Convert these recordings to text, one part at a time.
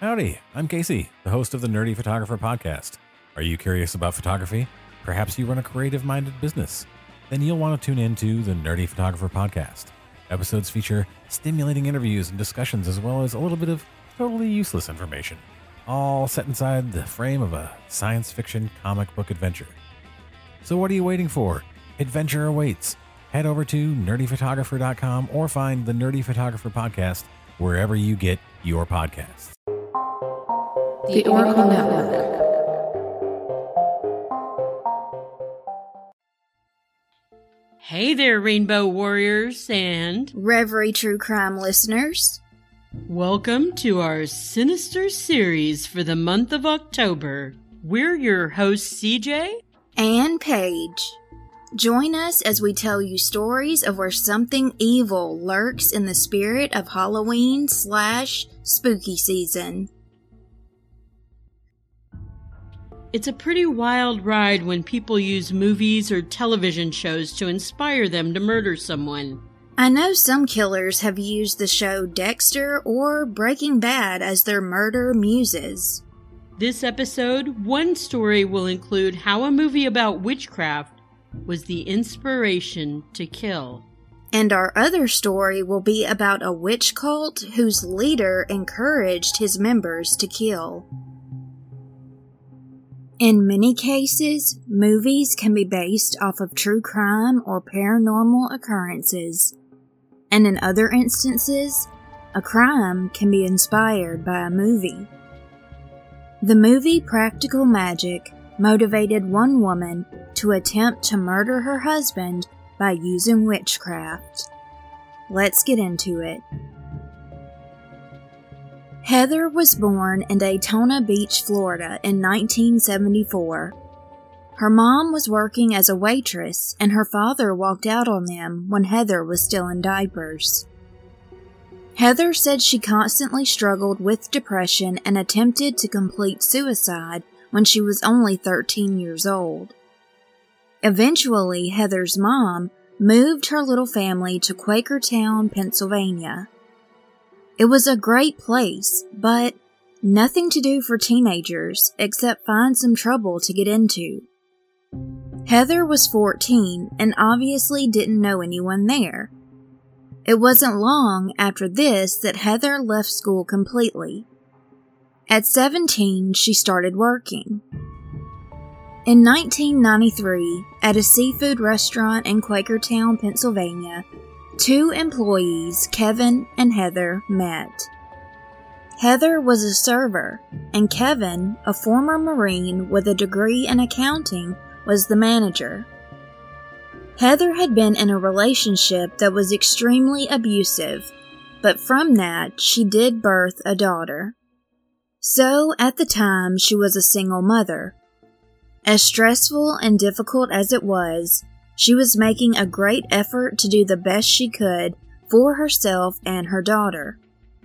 Howdy, I'm Casey, the host of the Nerdy Photographer Podcast. Are you curious about photography? Perhaps you run a creative-minded business? Then you'll want to tune into the Nerdy Photographer Podcast. Episodes feature stimulating interviews and discussions, as well as a little bit of totally useless information, all set inside the frame of a science fiction comic book adventure. So what are you waiting for? Adventure awaits. Head over to nerdyphotographer.com or find the Nerdy Photographer Podcast wherever you get your podcasts. The Oracle Network. Hey there, Rainbow Warriors and Reverie True Crime listeners. Welcome to our Sinister series for the month of October. We're your hosts, CJ and Paige. Join us as we tell you stories of where something evil lurks in the spirit of Halloween/spooky season. It's a pretty wild ride when people use movies or television shows to inspire them to murder someone. I know some killers have used the show Dexter or Breaking Bad as their murder muses. This episode, one story will include how a movie about witchcraft was the inspiration to kill. And our other story will be about a witch cult whose leader encouraged his members to kill. In many cases, movies can be based off of true crime or paranormal occurrences. And in other instances, a crime can be inspired by a movie. The movie Practical Magic motivated one woman to attempt to murder her husband by using witchcraft. Let's get into it. Heather was born in Daytona Beach, Florida in 1974. Her mom was working as a waitress and her father walked out on them when Heather was still in diapers. Heather said she constantly struggled with depression and attempted to complete suicide when she was only 13 years old. Eventually, Heather's mom moved her little family to Quakertown, Pennsylvania. It was a great place, but nothing to do for teenagers except find some trouble to get into. Heather was 14 and obviously didn't know anyone there. It wasn't long after this that Heather left school completely. At 17, she started working. In 1993, at a seafood restaurant in Quakertown, Pennsylvania, two employees, Kevin and Heather, met. Heather was a server, and Kevin, a former Marine with a degree in accounting, was the manager. Heather had been in a relationship that was extremely abusive, but from that, she did birth a daughter. So, at the time, she was a single mother. As stressful and difficult as it was, she was making a great effort to do the best she could for herself and her daughter.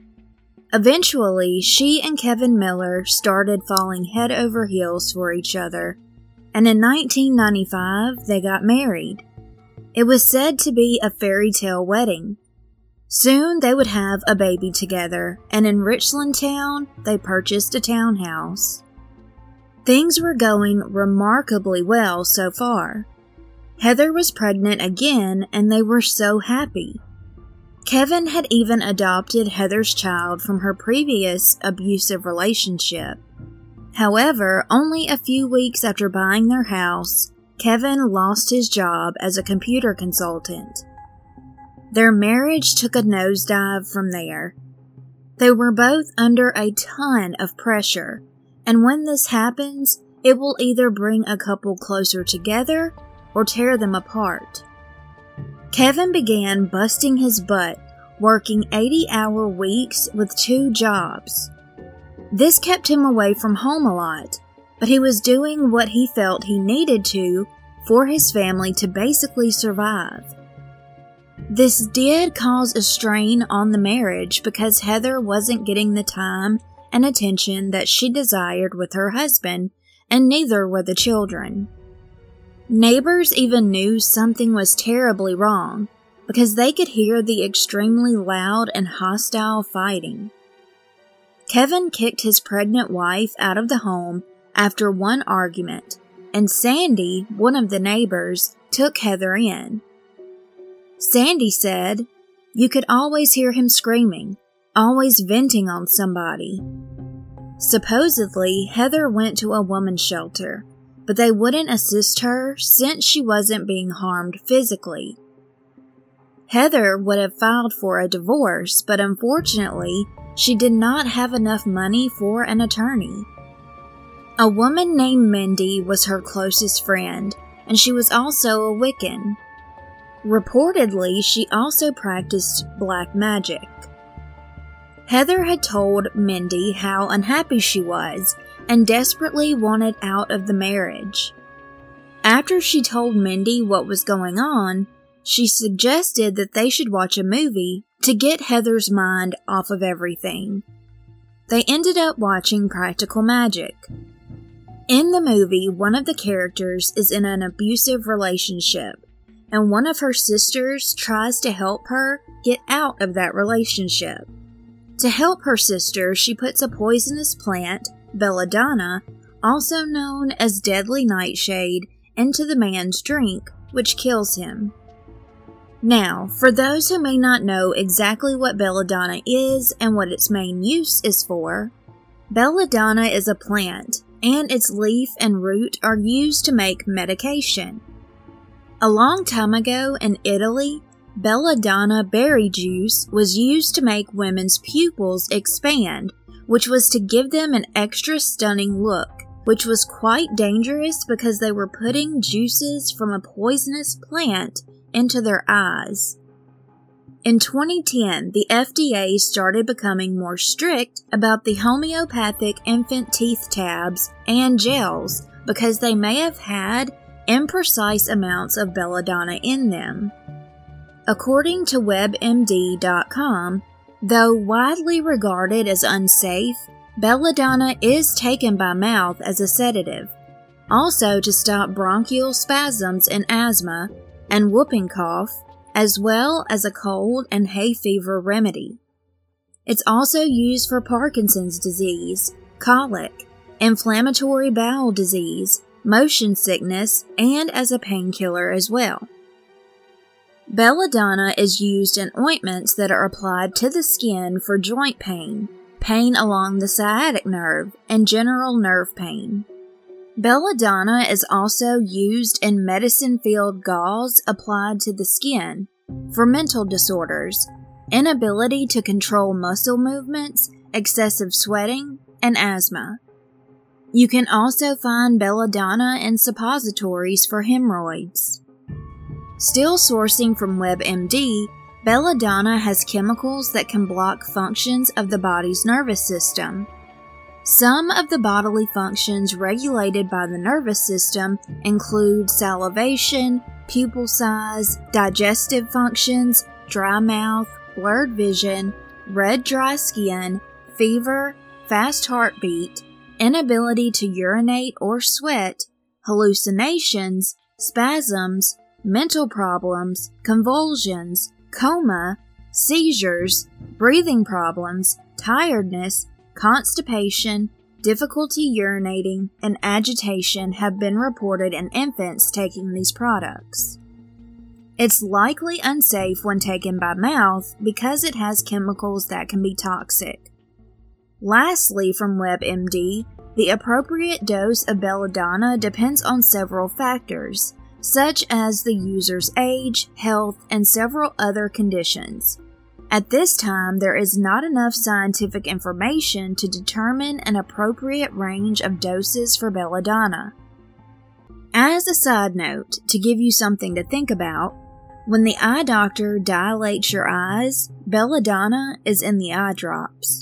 Eventually, she and Kevin Miller started falling head over heels for each other, and in 1995, they got married. It was said to be a fairy tale wedding. Soon they would have a baby together, and in Richland Town, they purchased a townhouse. Things were going remarkably well so far. Heather was pregnant again, and they were so happy. Kevin had even adopted Heather's child from her previous abusive relationship. However, only a few weeks after buying their house, Kevin lost his job as a computer consultant. Their marriage took a nosedive from there. They were both under a ton of pressure, and when this happens, it will either bring a couple closer together or tear them apart. Kevin began busting his butt, working 80-hour weeks with 2 jobs. This kept him away from home a lot, but he was doing what he felt he needed to for his family to basically survive. This did cause a strain on the marriage because Heather wasn't getting the time and attention that she desired with her husband, and neither were the children. Neighbors even knew something was terribly wrong because they could hear the extremely loud and hostile fighting. Kevin kicked his pregnant wife out of the home after one argument, and Sandy, one of the neighbors, took Heather in. Sandy said, "You could always hear him screaming, always venting on somebody." Supposedly, Heather went to a woman's shelter, but they wouldn't assist her since she wasn't being harmed physically. Heather would have filed for a divorce, but unfortunately, she did not have enough money for an attorney. A woman named Mindy was her closest friend, and she was also a Wiccan. Reportedly, she also practiced black magic. Heather had told Mindy how unhappy she was and desperately wanted out of the marriage. After she told Mindy what was going on, she suggested that they should watch a movie to get Heather's mind off of everything. They ended up watching Practical Magic. In the movie, one of the characters is in an abusive relationship, and one of her sisters tries to help her get out of that relationship. To help her sister, she puts a poisonous plant, belladonna, also known as deadly nightshade, into the man's drink, which kills him. Now, for those who may not know exactly what belladonna is and what its main use is for, belladonna is a plant, and its leaf and root are used to make medication. A long time ago in Italy, belladonna berry juice was used to make women's pupils expand, which was to give them an extra stunning look, which was quite dangerous because they were putting juices from a poisonous plant into their eyes. In 2010, the FDA started becoming more strict about the homeopathic infant teeth tabs and gels because they may have had imprecise amounts of belladonna in them. According to WebMD.com, though widely regarded as unsafe, belladonna is taken by mouth as a sedative, also to stop bronchial spasms and asthma and whooping cough, as well as a cold and hay fever remedy. It's also used for Parkinson's disease, colic, inflammatory bowel disease, motion sickness, and as a painkiller as well. Belladonna is used in ointments that are applied to the skin for joint pain, pain along the sciatic nerve, and general nerve pain. Belladonna is also used in medicine-filled gauze applied to the skin for mental disorders, inability to control muscle movements, excessive sweating, and asthma. You can also find belladonna in suppositories for hemorrhoids. Still sourcing from WebMD, belladonna has chemicals that can block functions of the body's nervous system. Some of the bodily functions regulated by the nervous system include salivation, pupil size, digestive functions, dry mouth, blurred vision, red dry skin, fever, fast heartbeat, inability to urinate or sweat, hallucinations, spasms, mental problems, convulsions, coma, seizures, breathing problems, tiredness, constipation, difficulty urinating, and agitation have been reported in infants taking these products. It's likely unsafe when taken by mouth because it has chemicals that can be toxic. Lastly, from WebMD, the appropriate dose of belladonna depends on several factors, such as the user's age, health, and several other conditions. At this time, there is not enough scientific information to determine an appropriate range of doses for belladonna. As a side note, to give you something to think about, when the eye doctor dilates your eyes, belladonna is in the eye drops.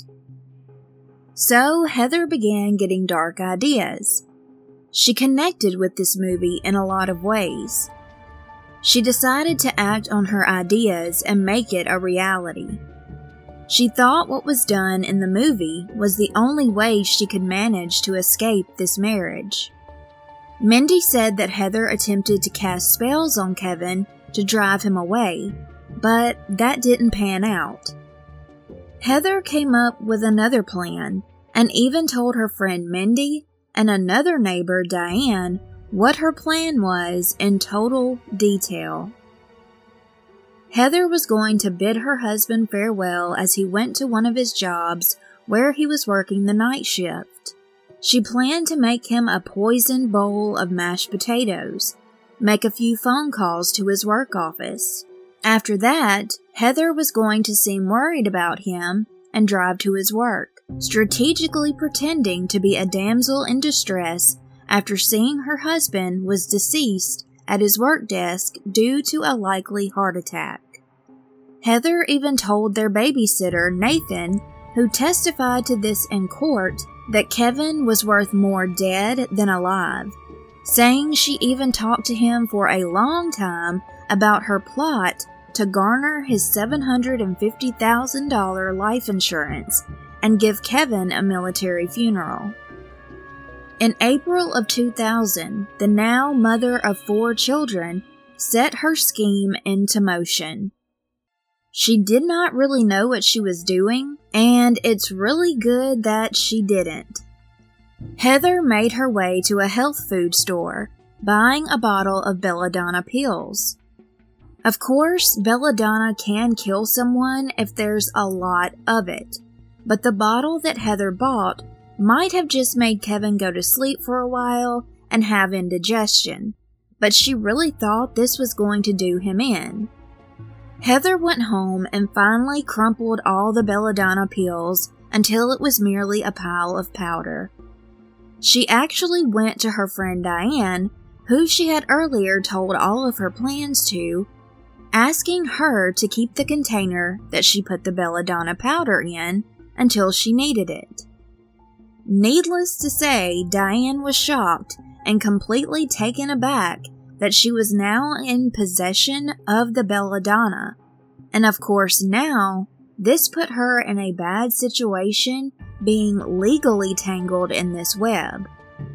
So Heather began getting dark ideas. She connected with this movie in a lot of ways. She decided to act on her ideas and make it a reality. She thought what was done in the movie was the only way she could manage to escape this marriage. Mindy said that Heather attempted to cast spells on Kevin to drive him away, but that didn't pan out. Heather came up with another plan and even told her friend Mindy and another neighbor, Diane, what her plan was in total detail. Heather was going to bid her husband farewell as he went to one of his jobs where he was working the night shift. She planned to make him a poisoned bowl of mashed potatoes, make a few phone calls to his work office. After that, Heather was going to seem worried about him and drive to his work, strategically pretending to be a damsel in distress after seeing her husband was deceased at his work desk due to a likely heart attack. Heather even told their babysitter, Nathan, who testified to this in court, that Kevin was worth more dead than alive, saying she even talked to him for a long time about her plot to garner his $750,000 life insurance and give Kevin a military funeral. In April of 2000, the now mother of 4 children set her scheme into motion. She did not really know what she was doing, and it's really good that she didn't. Heather made her way to a health food store, buying a bottle of belladonna pills. Of course, belladonna can kill someone if there's a lot of it, but the bottle that Heather bought might have just made Kevin go to sleep for a while and have indigestion, but she really thought this was going to do him in. Heather went home and finally crumpled all the belladonna pills until it was merely a pile of powder. She actually went to her friend Diane, who she had earlier told all of her plans to, asking her to keep the container that she put the belladonna powder in until she needed it. Needless to say, Diane was shocked and completely taken aback that she was now in possession of the belladonna. And of course now, this put her in a bad situation, being legally tangled in this web.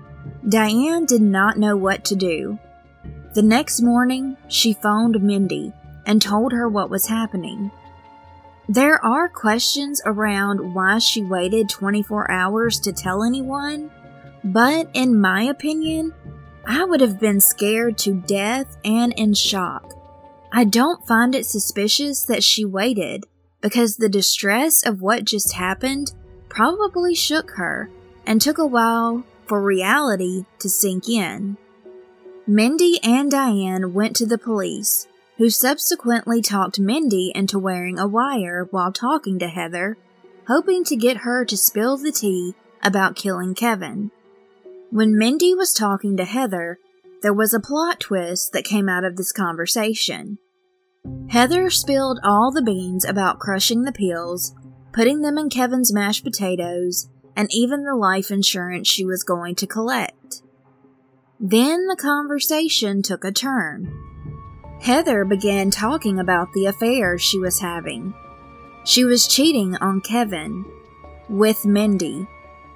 Diane did not know what to do. The next morning, she phoned Mindy and told her what was happening. There are questions around why she waited 24 hours to tell anyone, but in my opinion, I would have been scared to death and in shock. I don't find it suspicious that she waited, because the distress of what just happened probably shook her and took a while for reality to sink in. Mindy and Diane went to the police, who subsequently talked Mindy into wearing a wire while talking to Heather, hoping to get her to spill the tea about killing Kevin. When Mindy was talking to Heather, there was a plot twist that came out of this conversation. Heather spilled all the beans about crushing the pills, putting them in Kevin's mashed potatoes, and even the life insurance she was going to collect. Then the conversation took a turn. Heather began talking about the affair she was having. She was cheating on Kevin with Mindy.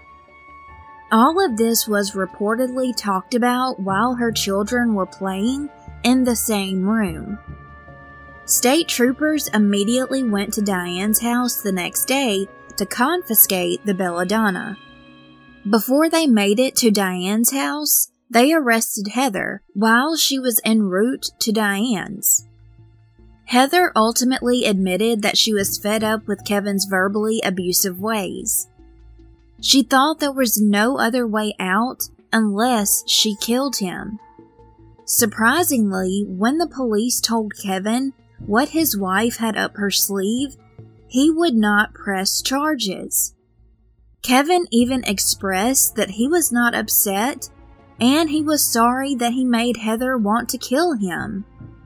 All of this was reportedly talked about while her children were playing in the same room. State troopers immediately went to Diane's house the next day to confiscate the belladonna. Before they made it to Diane's house, they arrested Heather while she was en route to Diane's. Heather ultimately admitted that she was fed up with Kevin's verbally abusive ways. She thought there was no other way out unless she killed him. Surprisingly, when the police told Kevin what his wife had up her sleeve, he would not press charges. Kevin even expressed that he was not upset and he was sorry that he made Heather want to kill him.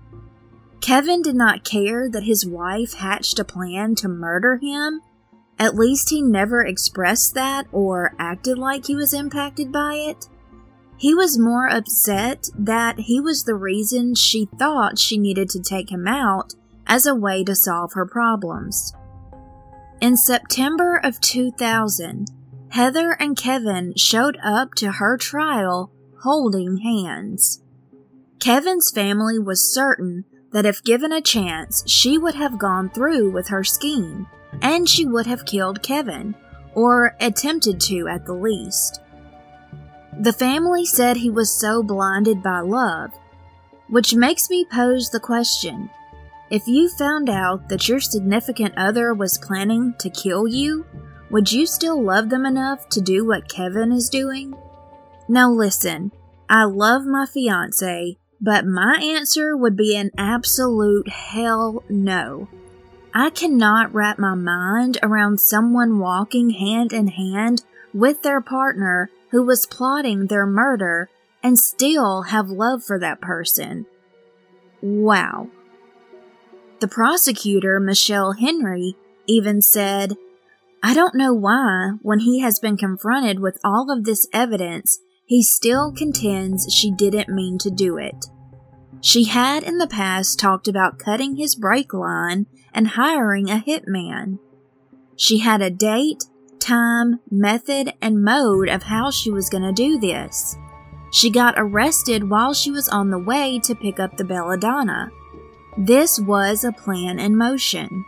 Kevin did not care that his wife hatched a plan to murder him. At least he never expressed that or acted like he was impacted by it. He was more upset that he was the reason she thought she needed to take him out as a way to solve her problems. In September of 2000, Heather and Kevin showed up to her trial holding hands. Kevin's family was certain that if given a chance, she would have gone through with her scheme, and she would have killed Kevin, or attempted to at the least. The family said he was so blinded by love, which makes me pose the question, if you found out that your significant other was planning to kill you, would you still love them enough to do what Kevin is doing? Now listen, I love my fiancé, but my answer would be an absolute hell no. I cannot wrap my mind around someone walking hand in hand with their partner who was plotting their murder and still have love for that person. Wow. The prosecutor, Michelle Henry, even said, I don't know why, when he has been confronted with all of this evidence, he still contends she didn't mean to do it. She had in the past talked about cutting his brake line and hiring a hitman. She had a date, time, method, and mode of how she was going to do this. She got arrested while she was on the way to pick up the belladonna. This was a plan in motion.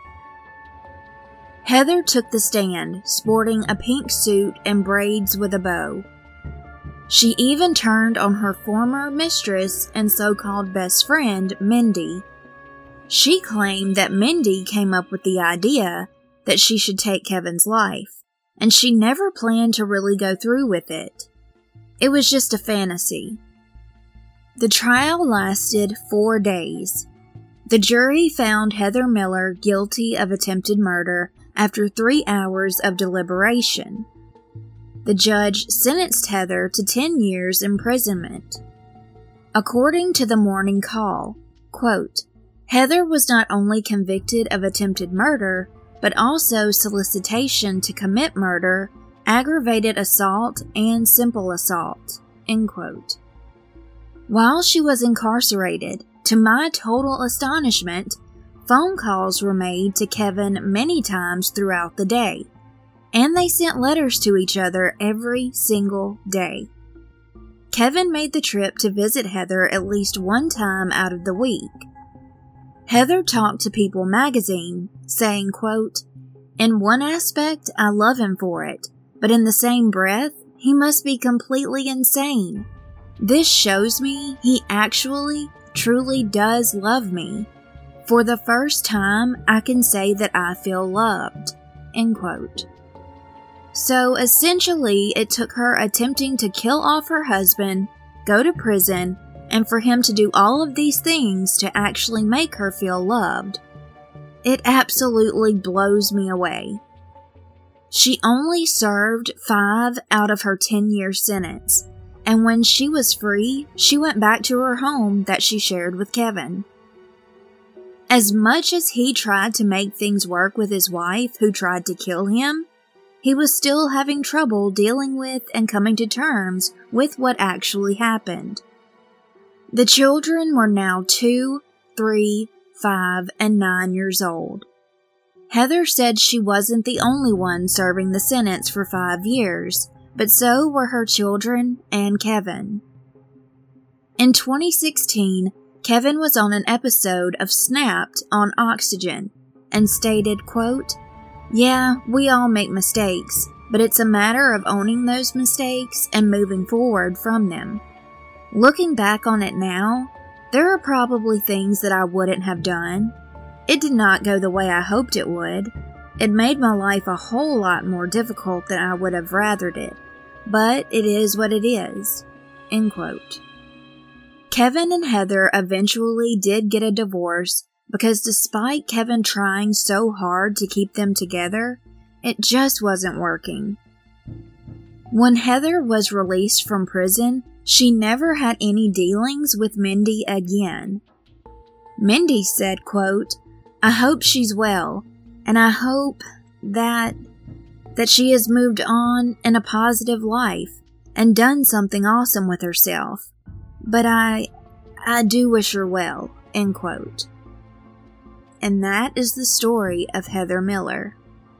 Heather took the stand, sporting a pink suit and braids with a bow. She even turned on her former mistress and so-called best friend, Mindy. She claimed that Mindy came up with the idea that she should take Kevin's life, and she never planned to really go through with it. It was just a fantasy. The trial lasted 4 days. The jury found Heather Miller guilty of attempted murder after 3 hours of deliberation. The judge sentenced Heather to 10 years imprisonment. According to the Morning Call, quote, Heather was not only convicted of attempted murder, but also solicitation to commit murder, aggravated assault, and simple assault, end quote. While she was incarcerated, to my total astonishment, phone calls were made to Kevin many times throughout the day, and they sent letters to each other every single day. Kevin made the trip to visit Heather at least one time out of the week. Heather talked to People magazine, saying, quote, In one aspect, I love him for it, but in the same breath, he must be completely insane. This shows me he actually, truly does love me. For the first time, I can say that I feel loved, end quote. So essentially, it took her attempting to kill off her husband, go to prison, and for him to do all of these things to actually make her feel loved. It absolutely blows me away. She only served 5 out of her 10-year sentence, and when she was free, she went back to her home that she shared with Kevin. As much as he tried to make things work with his wife who tried to kill him, he was still having trouble dealing with and coming to terms with what actually happened. The children were now 2, 3, 5, and 9 years old. Heather said she wasn't the only one serving the sentence for 5 years, but so were her children and Kevin. In 2016, Kevin was on an episode of Snapped on Oxygen and stated, quote, Yeah, we all make mistakes, but it's a matter of owning those mistakes and moving forward from them. Looking back on it now, there are probably things that I wouldn't have done. It did not go the way I hoped it would. It made my life a whole lot more difficult than I would have rathered it. But it is what it is. End quote. Kevin and Heather eventually did get a divorce because despite Kevin trying so hard to keep them together, it just wasn't working. When Heather was released from prison, she never had any dealings with Mindy again. Mindy said, quote, I hope she's well, and I hope that she has moved on in a positive life and done something awesome with herself. But I do wish her well, end quote. And that is the story of Heather Miller.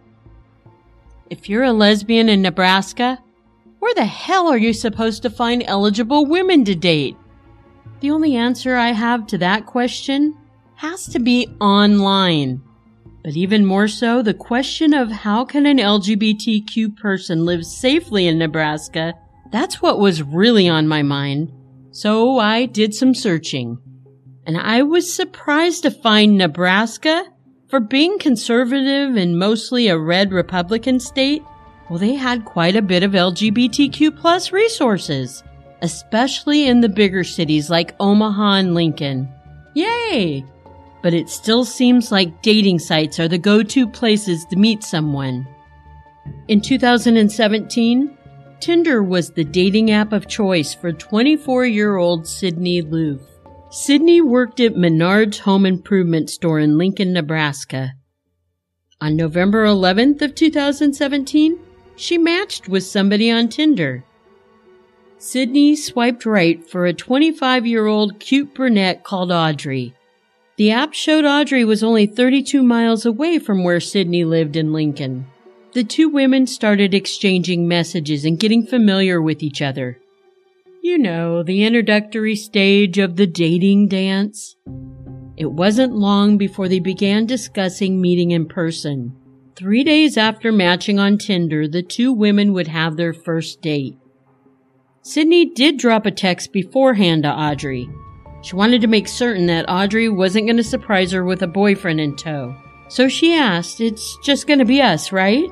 If you're a lesbian in Nebraska, where the hell are you supposed to find eligible women to date? The only answer I have to that question has to be online. But even more so, the question of how can an LGBTQ person live safely in Nebraska, that's what was really on my mind. So I did some searching. And I was surprised to find Nebraska, for being conservative and mostly a red Republican state, well, they had quite a bit of LGBTQ plus resources, especially in the bigger cities like Omaha and Lincoln. Yay! But it still seems like dating sites are the go-to places to meet someone. In 2017, Tinder was the dating app of choice for 24-year-old Sydney Loof. Sydney worked at Menard's Home Improvement Store in Lincoln, Nebraska. On November 11th of 2017, she matched with somebody on Tinder. Sydney swiped right for a 25-year-old cute brunette called Audrey. The app showed Audrey was only 32 miles away from where Sydney lived in Lincoln. The two women started exchanging messages and getting familiar with each other. You know, the introductory stage of the dating dance. It wasn't long before they began discussing meeting in person. 3 days after matching on Tinder, the two women would have their first date. Sydney did drop a text beforehand to Audrey. She wanted to make certain that Audrey wasn't going to surprise her with a boyfriend in tow. So she asked, "It's just going to be us, right?"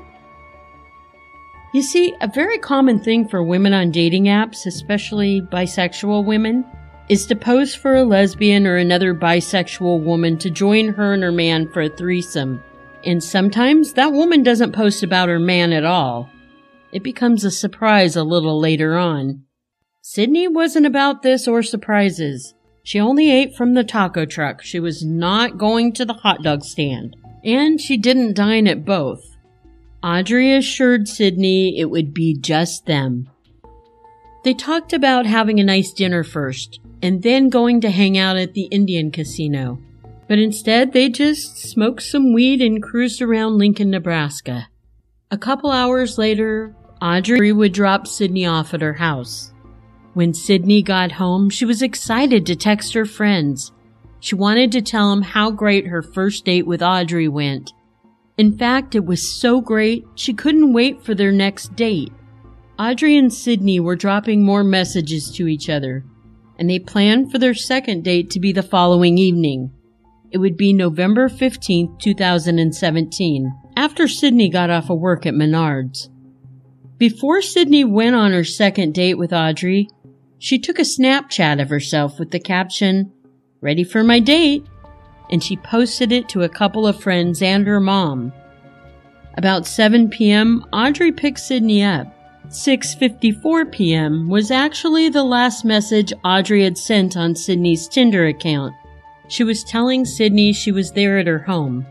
You see, a very common thing for women on dating apps, especially bisexual women, is to pose for a lesbian or another bisexual woman to join her and her man for a threesome. And sometimes that woman doesn't post about her man at all. It becomes a surprise a little later on. Sydney wasn't about this or surprises. She only ate from the taco truck. She was not going to the hot dog stand. And she didn't dine at both. Audrey assured Sydney it would be just them. They talked about having a nice dinner first, and then going to hang out at the Indian casino. But instead, they just smoked some weed and cruised around Lincoln, Nebraska. A couple hours later, Audrey would drop Sydney off at her house. When Sydney got home, she was excited to text her friends. She wanted to tell them how great her first date with Audrey went. In fact, it was so great, she couldn't wait for their next date. Audrey and Sydney were dropping more messages to each other, and they planned for their second date to be the following evening. It would be November 15th, 2017, after Sydney got off of work at Menard's. Before Sydney went on her second date with Audrey, she took a Snapchat of herself with the caption, "Ready for my date," and she posted it to a couple of friends and her mom. About 7 p.m., Audrey picked Sydney up. 6:54 p.m. was actually the last message Audrey had sent on Sydney's Tinder account. She was telling Sydney she was there at her home.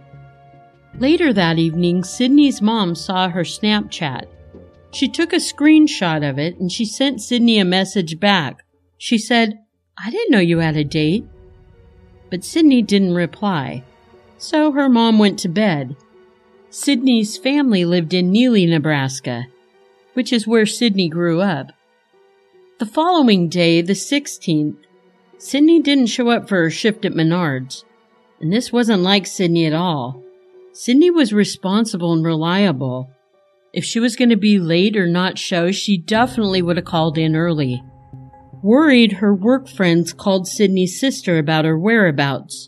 Later that evening, Sydney's mom saw her Snapchat. She took a screenshot of it and she sent Sydney a message back. She said, "I didn't know you had a date." But Sydney didn't reply. So her mom went to bed. Sydney's family lived in Neely, Nebraska, which is where Sydney grew up. The following day, the 16th, Sydney didn't show up for her shift at Menard's. And this wasn't like Sydney at all. Sydney was responsible and reliable. If she was going to be late or not show, she definitely would have called in early. Worried, her work friends called Sydney's sister about her whereabouts.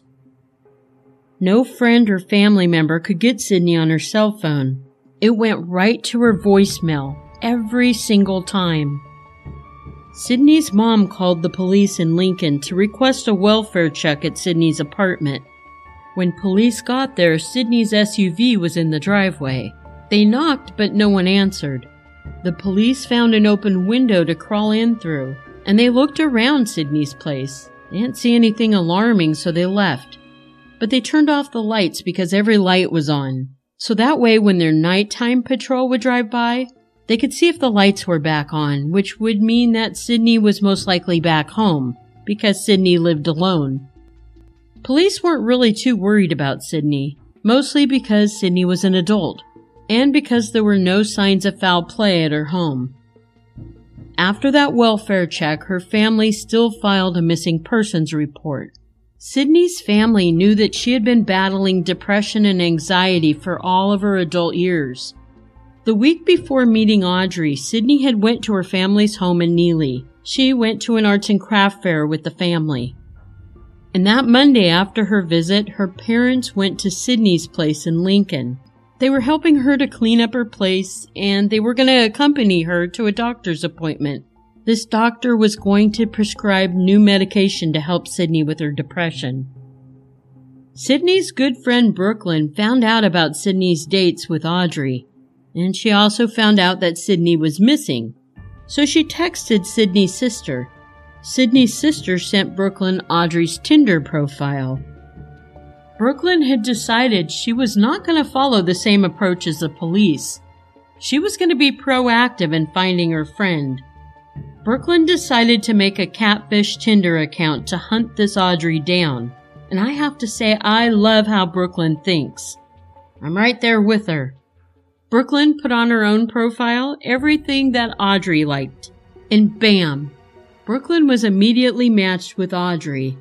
No friend or family member could get Sydney on her cell phone. It went right to her voicemail every single time. Sydney's mom called the police in Lincoln to request a welfare check at Sydney's apartment. When police got there, Sydney's SUV was in the driveway. They knocked, but no one answered. The police found an open window to crawl in through, and they looked around Sydney's place. They didn't see anything alarming, so they left. But they turned off the lights because every light was on. So that way, when their nighttime patrol would drive by, they could see if the lights were back on, which would mean that Sydney was most likely back home, because Sydney lived alone. Police weren't really too worried about Sydney, mostly because Sydney was an adult, and because there were no signs of foul play at her home. After that welfare check, her family still filed a missing persons report. Sydney's family knew that she had been battling depression and anxiety for all of her adult years. The week before meeting Audrey, Sydney had went to her family's home in Neely. She went to an arts and craft fair with the family. And that Monday after her visit, her parents went to Sydney's place in Lincoln. They were helping her to clean up her place, and they were going to accompany her to a doctor's appointment. This doctor was going to prescribe new medication to help Sydney with her depression. Sydney's good friend Brooklyn found out about Sydney's dates with Audrey, and she also found out that Sydney was missing. So she texted Sydney's sister. Sydney's sister sent Brooklyn Audrey's Tinder profile. Brooklyn had decided she was not going to follow the same approach as the police. She was going to be proactive in finding her friend. Brooklyn decided to make a catfish Tinder account to hunt this Audrey down. And I have to say, I love how Brooklyn thinks. I'm right there with her. Brooklyn put on her own profile everything that Audrey liked. And bam! Brooklyn was immediately matched with Audrey.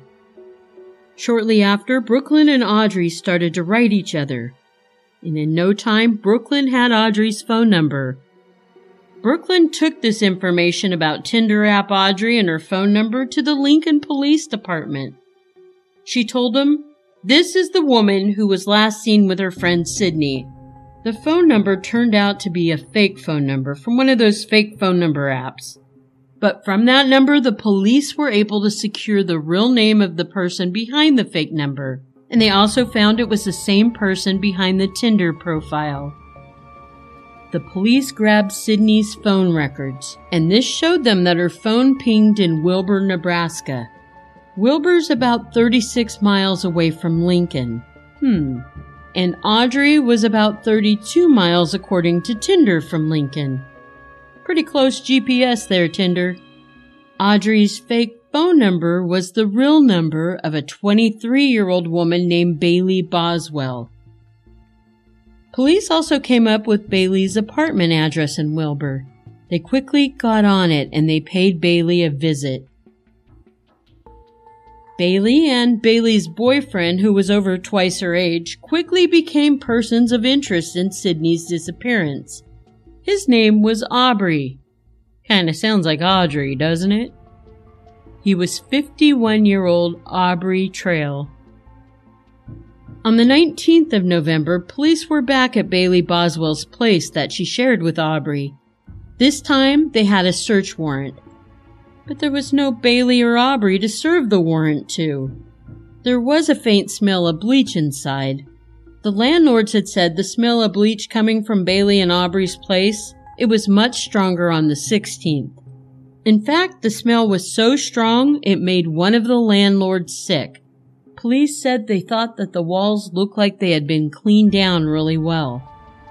Shortly after, Brooklyn and Audrey started to write each other. And in no time, Brooklyn had Audrey's phone number. Brooklyn took this information about Tinder app Audrey and her phone number to the Lincoln Police Department. She told them, "This is the woman who was last seen with her friend Sydney." The phone number turned out to be a fake phone number from one of those fake phone number apps. But from that number, the police were able to secure the real name of the person behind the fake number. And they also found it was the same person behind the Tinder profile. The police grabbed Sydney's phone records, and this showed them that her phone pinged in Wilbur, Nebraska. Wilbur's about 36 miles away from Lincoln. And Audrey was about 32 miles according to Tinder from Lincoln. Pretty close GPS there, Tinder. Audrey's fake phone number was the real number of a 23-year-old woman named Bailey Boswell. Police also came up with Bailey's apartment address in Wilbur. They quickly got on it and they paid Bailey a visit. Bailey and Bailey's boyfriend, who was over twice her age, quickly became persons of interest in Sydney's disappearance. His name was Aubrey. Kinda sounds like Audrey, doesn't it? He was 51-year-old Aubrey Trail. On the 19th of November, police were back at Bailey Boswell's place that she shared with Aubrey. This time, they had a search warrant. But there was no Bailey or Aubrey to serve the warrant to. There was a faint smell of bleach inside. The landlords had said the smell of bleach coming from Bailey and Aubrey's place, it was much stronger on the 16th. In fact, the smell was so strong, it made one of the landlords sick. Police said they thought that the walls looked like they had been cleaned down really well.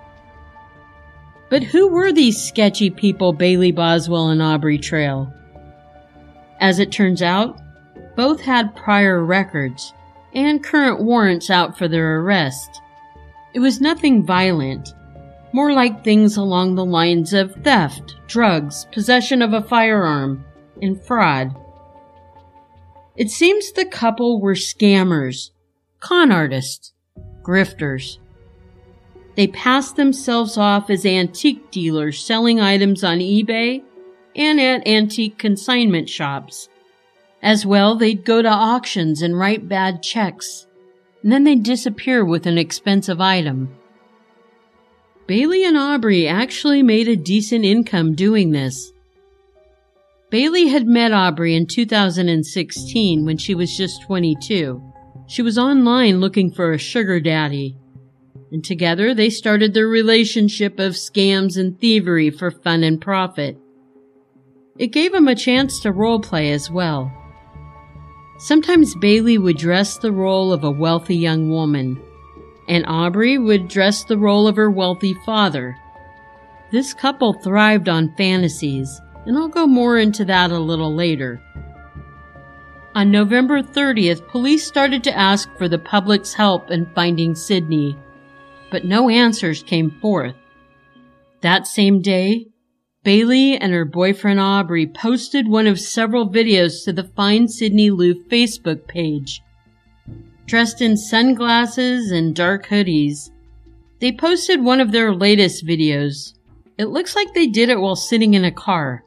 But who were these sketchy people, Bailey Boswell and Aubrey Trail? As it turns out, both had prior records and current warrants out for their arrest. It was nothing violent, more like things along the lines of theft, drugs, possession of a firearm, and fraud. It seems the couple were scammers, con artists, grifters. They passed themselves off as antique dealers selling items on eBay and at antique consignment shops. As well, they'd go to auctions and write bad checks, and then they'd disappear with an expensive item. Bailey and Aubrey actually made a decent income doing this. Bailey had met Aubrey in 2016 when she was just 22. She was online looking for a sugar daddy. And together they started their relationship of scams and thievery for fun and profit. It gave them a chance to role play as well. Sometimes Bailey would dress the role of a wealthy young woman, and Aubrey would dress the role of her wealthy father. This couple thrived on fantasies, and I'll go more into that a little later. On November 30th, police started to ask for the public's help in finding Sydney, but no answers came forth. That same day, Bailey and her boyfriend Aubrey posted one of several videos to the Find Sydney Lou Facebook page. dressed in sunglasses and dark hoodies. They posted one of their latest videos. It looks like they did it while sitting in a car.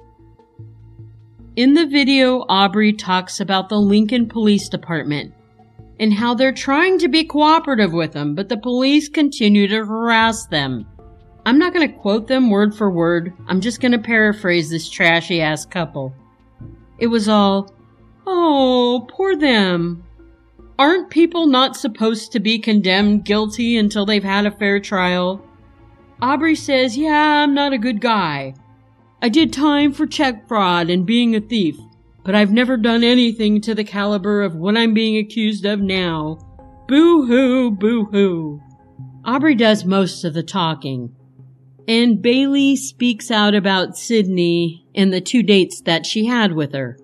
In the video, Aubrey talks about the Lincoln Police Department and how they're trying to be cooperative with them, but the police continue to harass them. I'm not going to quote them word for word. I'm just going to paraphrase this trashy-ass couple. It was all, "Oh, poor them. Aren't people not supposed to be condemned guilty until they've had a fair trial?" Aubrey says, "Yeah, I'm not a good guy. I did time for check fraud and being a thief, but I've never done anything to the caliber of what I'm being accused of now. Boo-hoo, boo-hoo." Aubrey does most of the talking, and Bailey speaks out about Sydney and the 2 dates that she had with her.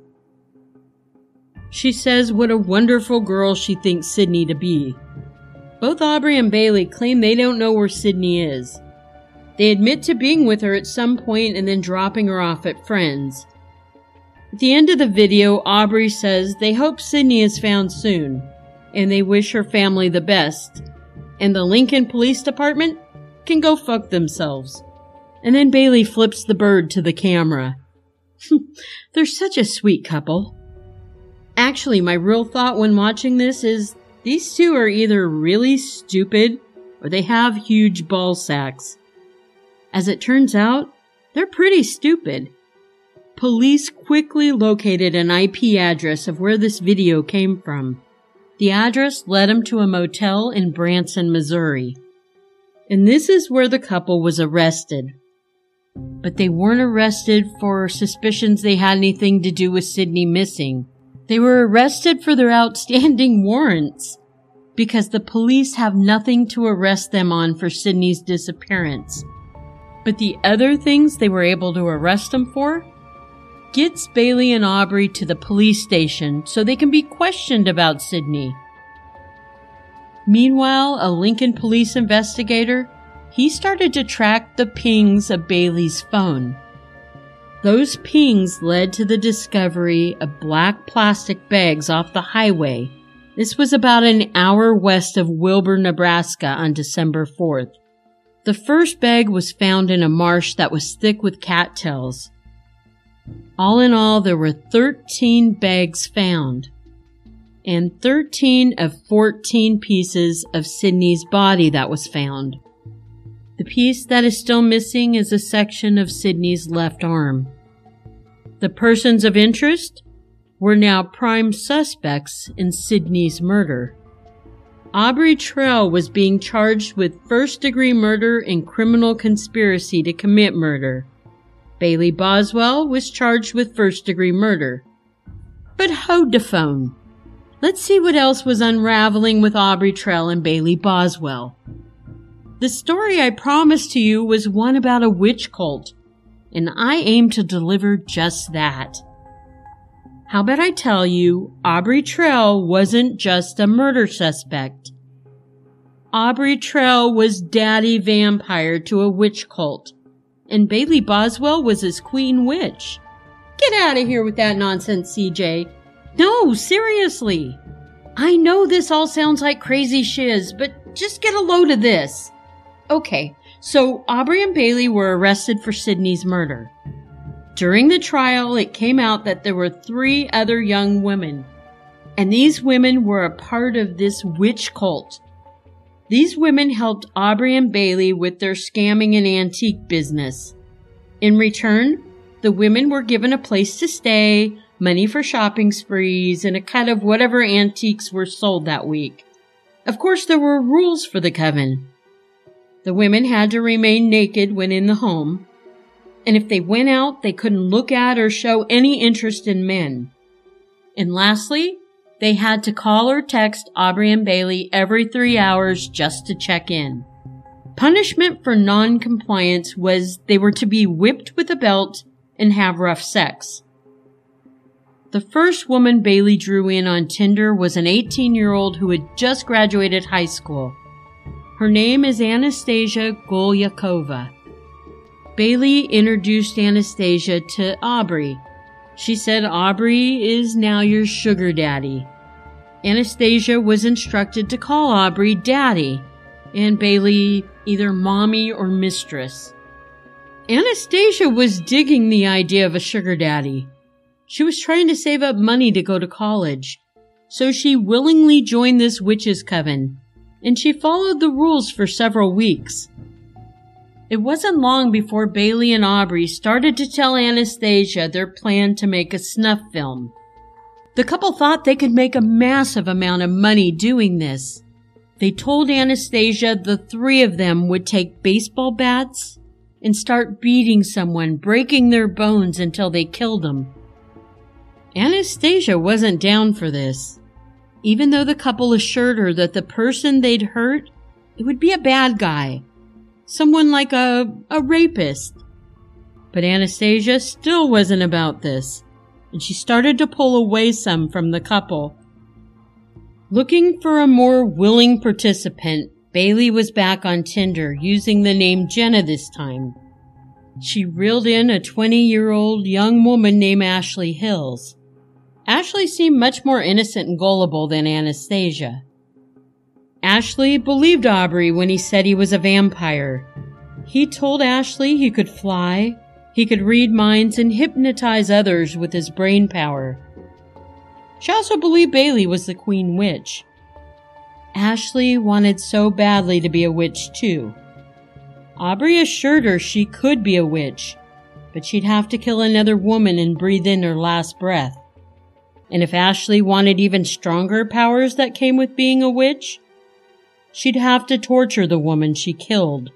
She says what a wonderful girl she thinks Sydney to be. Both Aubrey and Bailey claim they don't know where Sydney is. They admit to being with her at some point and then dropping her off at friends. At the end of the video, Aubrey says they hope Sydney is found soon, and they wish her family the best, and the Lincoln Police Department can go fuck themselves. And then Bailey flips the bird to the camera. They're such a sweet couple. Actually, my real thought when watching this is these two are either really stupid or they have huge ball sacks. As it turns out, they're pretty stupid. Police quickly located an IP address of where this video came from. The address led them to a motel in Branson, Missouri. And this is where the couple was arrested. But they weren't arrested for suspicions they had anything to do with Sydney missing. They were arrested for their outstanding warrants because the police have nothing to arrest them on for Sydney's disappearance. But the other things they were able to arrest them for gets Bailey and Aubrey to the police station so they can be questioned about Sydney. Meanwhile, a Lincoln police investigator, he started to track the pings of Bailey's phone. Those pings led to the discovery of black plastic bags off the highway. This was about an hour west of Wilbur, Nebraska on December 4th. The first bag was found in a marsh that was thick with cattails. All in all, there were 13 bags found, and 13 of 14 pieces of Sydney's body that was found. The piece that is still missing is a section of Sydney's left arm. The persons of interest were now prime suspects in Sydney's murder. Aubrey Trell was being charged with first-degree murder and criminal conspiracy to commit murder. Bailey Boswell was charged with first-degree murder. But hold the phone. Let's see what else was unraveling with Aubrey Trell and Bailey Boswell. The story I promised to you was one about a witch cult, and I aim to deliver just that. How about I tell you, Aubrey Trell wasn't just a murder suspect. Aubrey Trell was daddy vampire to a witch cult, and Bailey Boswell was his queen witch. Get out of here with that nonsense, CJ. No, seriously. I know this all sounds like crazy shiz, but just get a load of this. Okay, so Aubrey and Bailey were arrested for Sydney's murder. During the trial, it came out that there were 3 other young women, and these women were a part of this witch cult. These women helped Aubrey and Bailey with their scamming and antique business. In return, the women were given a place to stay, money for shopping sprees, and a cut of whatever antiques were sold that week. Of course, there were rules for the coven. The women had to remain naked when in the home, and if they went out, they couldn't look at or show any interest in men. And lastly, they had to call or text Aubrey and Bailey every 3 hours just to check in. Punishment for non-compliance was they were to be whipped with a belt and have rough sex. The first woman Bailey drew in on Tinder was an 18-year-old who had just graduated high school. Her name is Anastasia Golyakova. Bailey introduced Anastasia to Aubrey. She said Aubrey is now your sugar daddy. Anastasia was instructed to call Aubrey Daddy and Bailey either Mommy or Mistress. Anastasia was digging the idea of a sugar daddy. She was trying to save up money to go to college, so she willingly joined this witches' coven, and she followed the rules for several weeks. It wasn't long before Bailey and Aubrey started to tell Anastasia their plan to make a snuff film. The couple thought they could make a massive amount of money doing this. They told Anastasia the three of them would take baseball bats and start beating someone, breaking their bones until they killed them. Anastasia wasn't down for this, even though the couple assured her that the person they'd hurt, it would be a bad guy, someone like a rapist. But Anastasia still wasn't about this, and she started to pull away some from the couple. Looking for a more willing participant, Bailey was back on Tinder, using the name Jenna this time. She reeled in a 20-year-old young woman named Ashley Hills. Ashley seemed much more innocent and gullible than Anastasia. Ashley believed Aubrey when he said he was a vampire. He told Ashley he could fly, he could read minds and hypnotize others with his brain power. She also believed Bailey was the Queen Witch. Ashley wanted so badly to be a witch too. Aubrey assured her she could be a witch, but she'd have to kill another woman and breathe in her last breath. And if Ashley wanted even stronger powers that came with being a witch, she'd have to torture the woman she killed.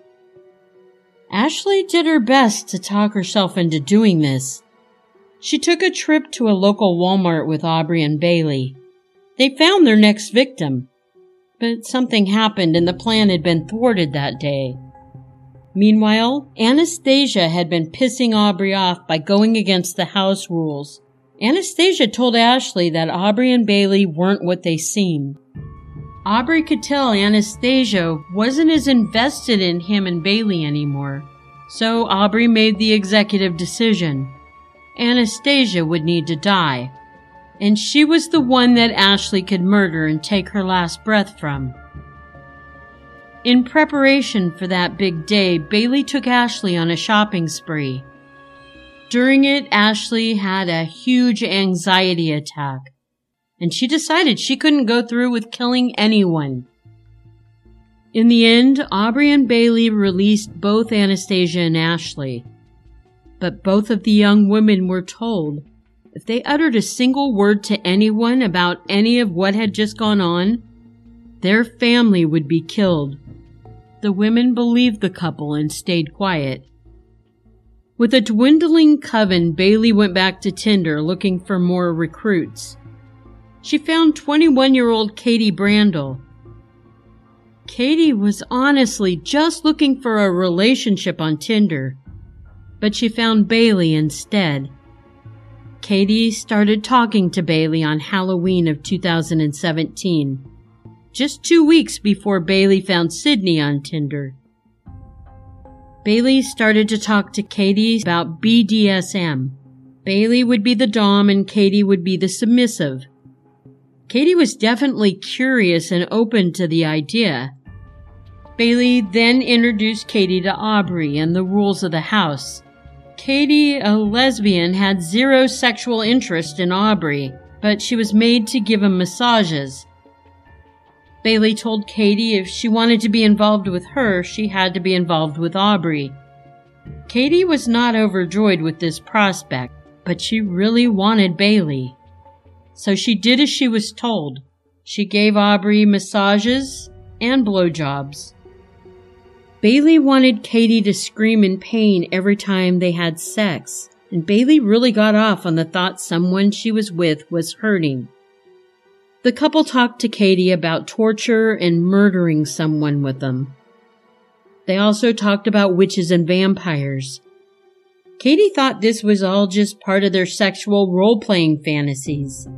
Ashley did her best to talk herself into doing this. She took a trip to a local Walmart with Aubrey and Bailey. They found their next victim, but something happened and the plan had been thwarted that day. Meanwhile, Anastasia had been pissing Aubrey off by going against the house rules. Anastasia told Ashley that Aubrey and Bailey weren't what they seemed. Aubrey could tell Anastasia wasn't as invested in him and Bailey anymore, so Aubrey made the executive decision. Anastasia would need to die, and she was the one that Ashley could murder and take her last breath from. In preparation for that big day, Bailey took Ashley on a shopping spree. During it, Ashley had a huge anxiety attack, and she decided she couldn't go through with killing anyone. In the end, Aubrey and Bailey released both Anastasia and Ashley, but both of the young women were told if they uttered a single word to anyone about any of what had just gone on, their family would be killed. The women believed the couple and stayed quiet. With a dwindling coven, Bailey went back to Tinder looking for more recruits. She found 21-year-old Katie Brandel. Katie was honestly just looking for a relationship on Tinder, but she found Bailey instead. Katie started talking to Bailey on Halloween of 2017, just 2 weeks before Bailey found Sydney on Tinder. Bailey started to talk to Katie about BDSM. Bailey would be the dom and Katie would be the submissive. Katie was definitely curious and open to the idea. Bailey then introduced Katie to Aubrey and the rules of the house. Katie, a lesbian, had zero sexual interest in Aubrey, but she was made to give him massages. Bailey told Katie if she wanted to be involved with her, she had to be involved with Aubrey. Katie was not overjoyed with this prospect, but she really wanted Bailey. So she did as she was told. She gave Aubrey massages and blowjobs. Bailey wanted Katie to scream in pain every time they had sex, and Bailey really got off on the thought someone she was with was hurting. The couple talked to Katie about torture and murdering someone with them. They also talked about witches and vampires. Katie thought this was all just part of their sexual role-playing fantasies.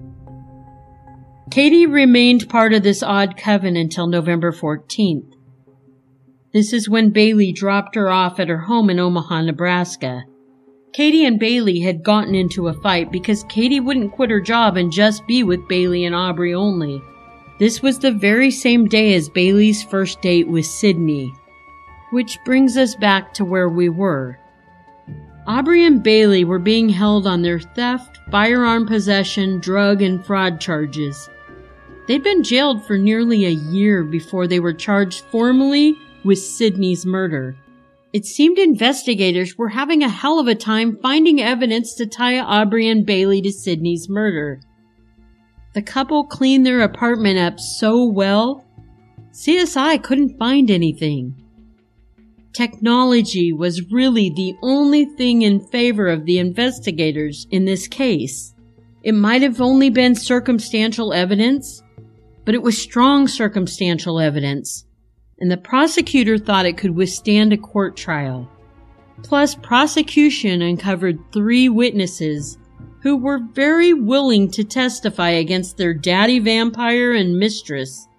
Katie remained part of this odd coven until November 14th. This is when Bailey dropped her off at her home in Omaha, Nebraska. Katie and Bailey had gotten into a fight because Katie wouldn't quit her job and just be with Bailey and Aubrey only. This was the very same day as Bailey's first date with Sydney. Which brings us back to where we were. Aubrey and Bailey were being held on their theft, firearm possession, drug, and fraud charges. They'd been jailed for nearly a year before they were charged formally with Sydney's murder. It seemed investigators were having a hell of a time finding evidence to tie Aubrey and Bailey to Sydney's murder. The couple cleaned their apartment up so well, CSI couldn't find anything. Technology was really the only thing in favor of the investigators in this case. It might have only been circumstantial evidence, but it was strong circumstantial evidence, and the prosecutor thought it could withstand a court trial. Plus, prosecution uncovered 3 witnesses who were very willing to testify against their daddy vampire and mistress.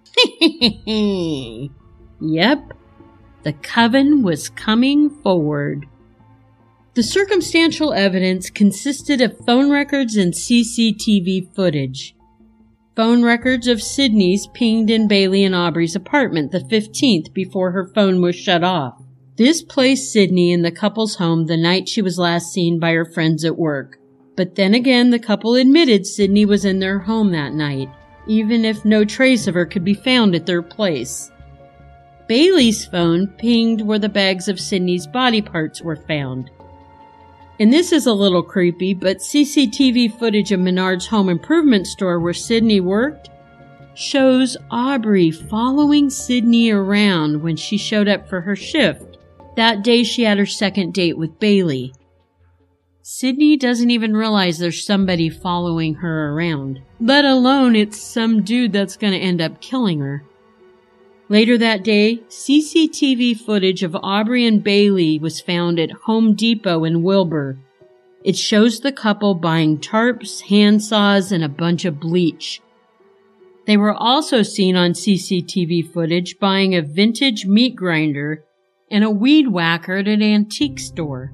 Yep. The coven was coming forward. The circumstantial evidence consisted of phone records and CCTV footage. Phone records of Sydney's pinged in Bailey and Aubrey's apartment the 15th before her phone was shut off. This placed Sydney in the couple's home the night she was last seen by her friends at work. But then again, the couple admitted Sydney was in their home that night, even if no trace of her could be found at their place. Bailey's phone pinged where the bags of Sydney's body parts were found. And this is a little creepy, but CCTV footage of Menard's home improvement store where Sydney worked shows Aubrey following Sydney around when she showed up for her shift. That day she had her second date with Bailey. Sydney doesn't even realize there's somebody following her around, let alone it's some dude that's going to end up killing her. Later that day, CCTV footage of Aubrey and Bailey was found at Home Depot in Wilbur. It shows the couple buying tarps, handsaws, and a bunch of bleach. They were also seen on CCTV footage buying a vintage meat grinder and a weed whacker at an antique store.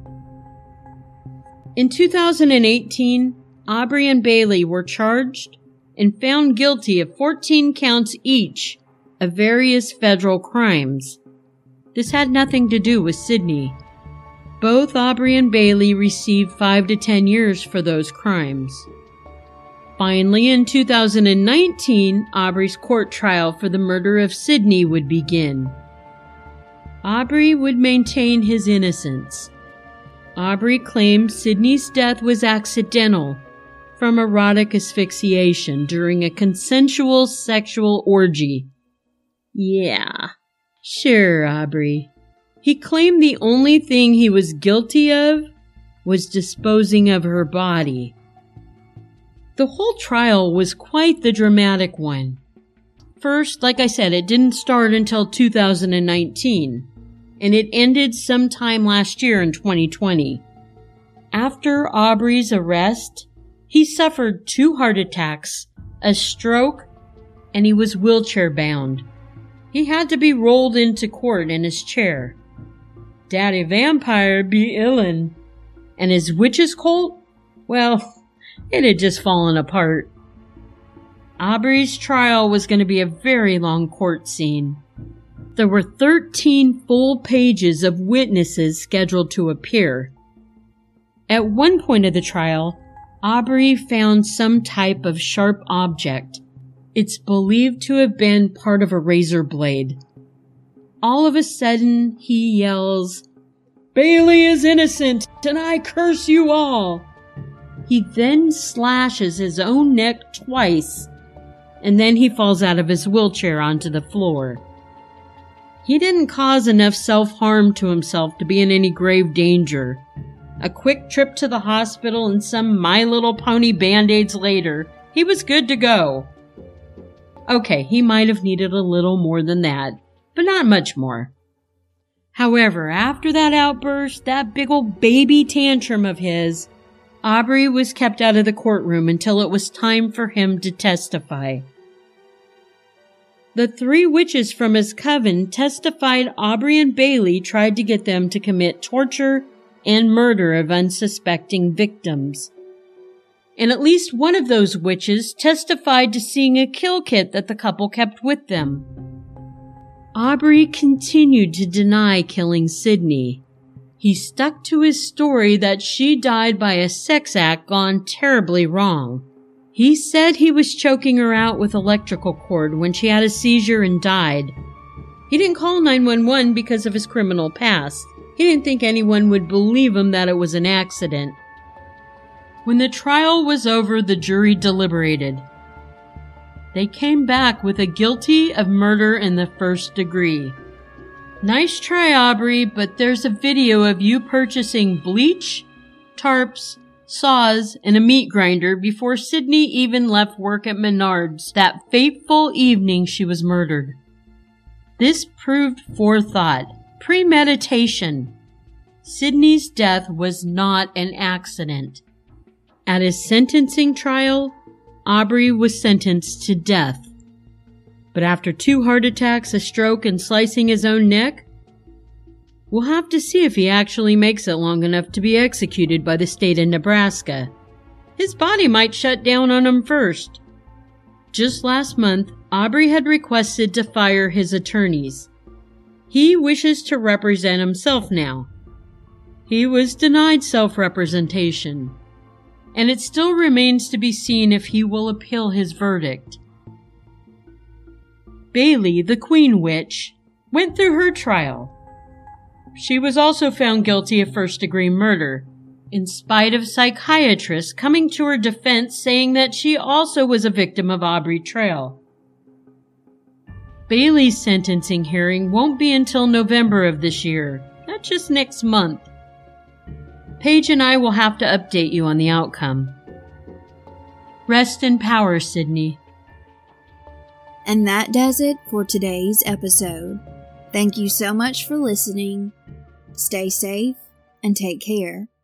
In 2018, Aubrey and Bailey were charged and found guilty of 14 counts each of various federal crimes. This had nothing to do with Sydney. Both Aubrey and Bailey received 5 to 10 years for those crimes. Finally, in 2019, Aubrey's court trial for the murder of Sydney would begin. Aubrey would maintain his innocence. Aubrey claimed Sydney's death was accidental from erotic asphyxiation during a consensual sexual orgy. Yeah, sure, Aubrey. He claimed the only thing he was guilty of was disposing of her body. The whole trial was quite the dramatic one. First, like I said, it didn't start until 2019, and it ended sometime last year in 2020. After Aubrey's arrest, he suffered 2 heart attacks, a stroke, and he was wheelchair bound. He had to be rolled into court in his chair. Daddy Vampire be illin'. And his witches cult? Well, it had just fallen apart. Aubrey's trial was going to be a very long court scene. There were 13 full pages of witnesses scheduled to appear. At one point of the trial, Aubrey found some type of sharp object. It's believed to have been part of a razor blade. All of a sudden, he yells, "Bailey is innocent, and I curse you all!" He then slashes his own neck twice, and then he falls out of his wheelchair onto the floor. He didn't cause enough self-harm to himself to be in any grave danger. A quick trip to the hospital and some My Little Pony Band-Aids later, he was good to go. Okay, he might have needed a little more than that, but not much more. However, after that outburst, that big old baby tantrum of his, Aubrey was kept out of the courtroom until it was time for him to testify. The 3 witches from his coven testified Aubrey and Bailey tried to get them to commit torture and murder of unsuspecting victims. And at least one of those witches testified to seeing a kill kit that the couple kept with them. Aubrey continued to deny killing Sydney. He stuck to his story that she died by a sex act gone terribly wrong. He said he was choking her out with electrical cord when she had a seizure and died. He didn't call 911 because of his criminal past. He didn't think anyone would believe him that it was an accident. When the trial was over, the jury deliberated. They came back with a guilty of murder in the first degree. Nice try, Aubrey, but there's a video of you purchasing bleach, tarps, saws, and a meat grinder before Sydney even left work at Menards that fateful evening she was murdered. This proved forethought, premeditation. Sydney's death was not an accident. At his sentencing trial, Aubrey was sentenced to death. But after 2 heart attacks, a stroke, and slicing his own neck, we'll have to see if he actually makes it long enough to be executed by the state of Nebraska. His body might shut down on him first. Just last month, Aubrey had requested to fire his attorneys. He wishes to represent himself now. He was denied self-representation, and it still remains to be seen if he will appeal his verdict. Bailey, the Queen Witch, went through her trial. She was also found guilty of first-degree murder, in spite of psychiatrists coming to her defense saying that she also was a victim of Aubrey Trail. Bailey's sentencing hearing won't be until November of this year, not just next month. Paige and I will have to update you on the outcome. Rest in power, Sydney. And that does it for today's episode. Thank you so much for listening. Stay safe and take care.